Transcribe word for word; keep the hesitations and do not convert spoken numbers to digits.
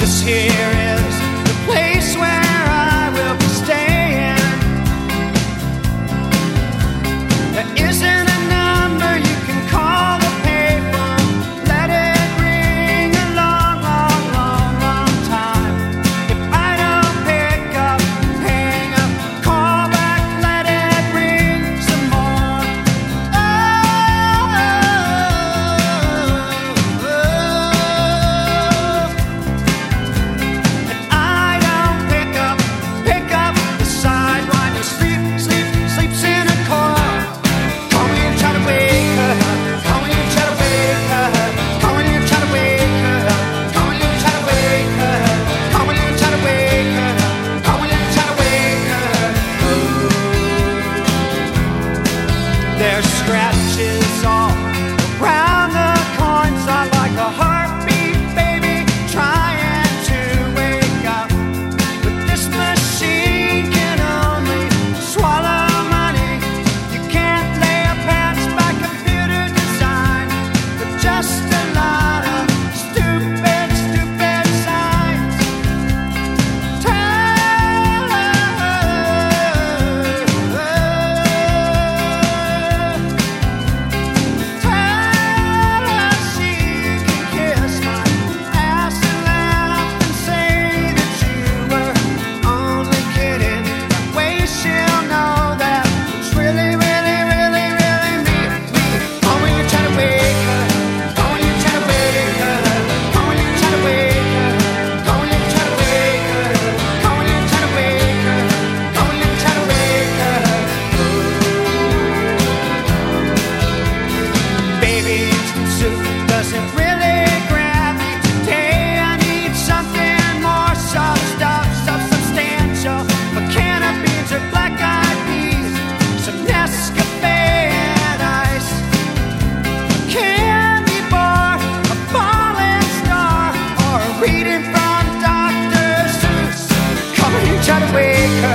There's scratches all around the corners. I like a heartbeat, baby, trying to wake up. But this machine can only swallow money. You can't lay a patch by computer design, but just a lot of stupid, stupid signs. Tell doesn't really grab me today. I need something more soft stuff, stuff substantial. A can of beans or black-eyed peas, some Nescafe and ice, a candy bar, a falling star, or a reading from Doctor Seuss. Come on, you try to wake up.